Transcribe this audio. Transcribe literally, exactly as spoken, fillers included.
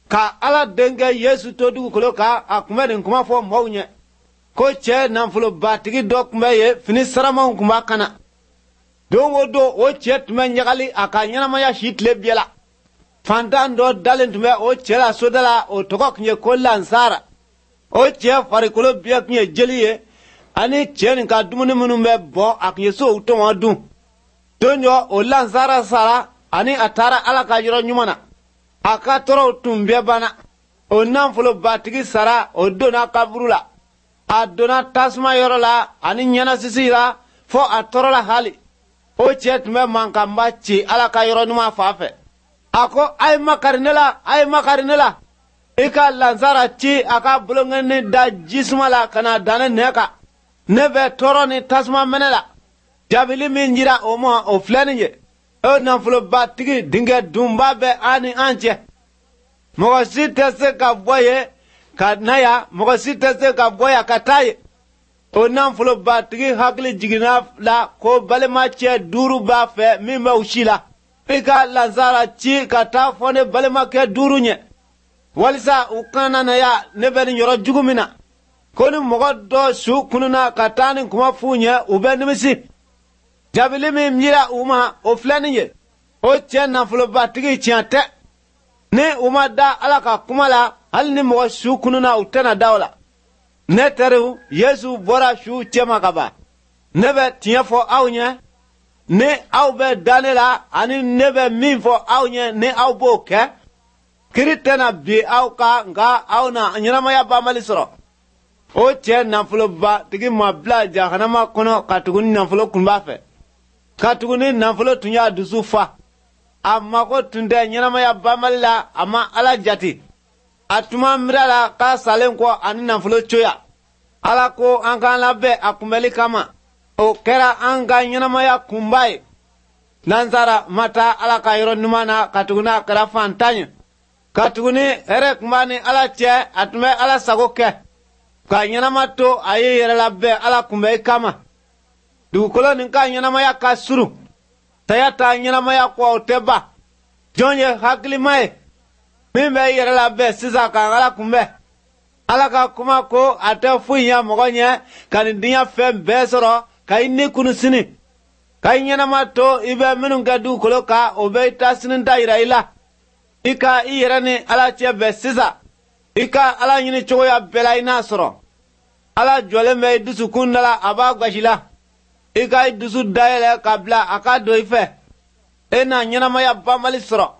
ka ala denge Yesu to dugukolo ka a kun bɛ nin kuma fɔ mɔgɔw ɲɛ ko cɛ nafolobatigi dɔ kun bɛ ye fini saramaw kun b'a kana don o don o cɛ tun bɛ ɲagali a ka ɲɛnamaya si tile bɛɛ la fantan dɔ dalen tun bɛ o cɛ la soda la o tɔgɔ tun ye ko Lansara o cɛ farikolo bɛɛ tun ye jeli ye ani cɛ nin ka dumuni minnu bɛ bɔ a tun ye sow tɔmɔ dun don dɔ o Lansara sara ani a taara ala ka yɔrɔ ɲuman na a ka tɔɔrɔw tun bɛɛ banna o nafolobatigi sara o donna kaburu la a donna tasuma yɔrɔ la ani ɲɛnasisi la fɔ a tɔɔrɔ la hali o cɛ tun bɛ mankanba ci ala ka yɔrɔ ɲuman fan fɛ a ko a ye makari ne la a ye makari ne la i ka Lansara ci a ka bolonkɛni da jisuma la ka na dan ne nɛ kan ne bɛ tɔɔrɔ ni tasuma mɛnɛ la jaabili min jira o ma o filɛ nin ye o nafolobatigi denkɛ dunba bɛ an ni an cɛ mɔgɔ si tɛ se ka bɔ ye ka na yan mɔgɔ si tɛ se ka bɔ yan ka taa ye o nafolobatigi hakili jiginna la ko balima cɛ duuru b'a fɛ min bɛ u si la i ka Lansara ci ka taa fɔ ne balimakɛ duuru ɲɛ walisa u kana na yan ne bɛ nin yɔrɔ jugu min na ko ni mɔgɔ dɔ su kununa ka taa ni kuma f'u ɲɛ u bɛ nimisi jaabili min yira u ma o filɛ nin ye o cɛ nafolobatigi tiɲɛ tɛ ni u ma da ala ka kuma la hali ni mɔgɔ su kununa u tɛna da o la ne teriw Yesu bɔra su cɛma ka ban ne bɛ tiɲɛ fɔ aw ɲɛ ni aw bɛ da ne la ani ne bɛ min fɔ aw ɲɛ ni aw b'o kɛ kiri tɛna bi aw kan nka aw na ɲɛnamaya banbali sɔrɔ o cɛ nafolobatigi ma bila jahanama kɔnɔ ka tugu ni nafolo kun b'a fɛ ka tugu ni nafolo tun y'a dusu fa a mago tun tɛ ɲɛnamaya banbali la a ma ala jate a tuma mira la k'a salen kɔ ani nafolo coya ala ko an k'an labɛn a kunbɛli kama o kɛra an ka ɲɛnamaya kunba ye Lansara ma taa ala ka yɔrɔ ɲuman na ka tugu n'a kɛra fantan ye ka tuguni hɛrɛ kun b'a ni ala cɛ a tun bɛ ala sago kɛ ka ɲɛnama to a ye yɛrɛ labɛn ala kunbɛli kama dugukolo nin ka ɲɛnamaya ka surun saya ta ɲɛnamaya kɔ o tɛ ban jɔn ye hakilima ye min bɛ yɛrɛ labɛn sisan ka ala kunbɛn ala ka kuma ko a tɛ foyi ɲɛ mɔgɔ ɲɛ ka nin diɲɛ fɛn bɛɛ sɔrɔ ka i ni kunu sini ka i ɲɛnama to i bɛ minnu kɛ dugukolo kan o bɛ i ta sini ta yira i la i ka i yɛrɛ ni ala cɛ bɛn sisan i ka ala ɲini cogoya bɛɛ la i n'a sɔrɔ ala jɔlen bɛ i dusukun da la a b'a gosi la i ka i dusu dayɛlɛ ka bila a ka don i fɛ e na ɲɛnamaya banbali sɔrɔ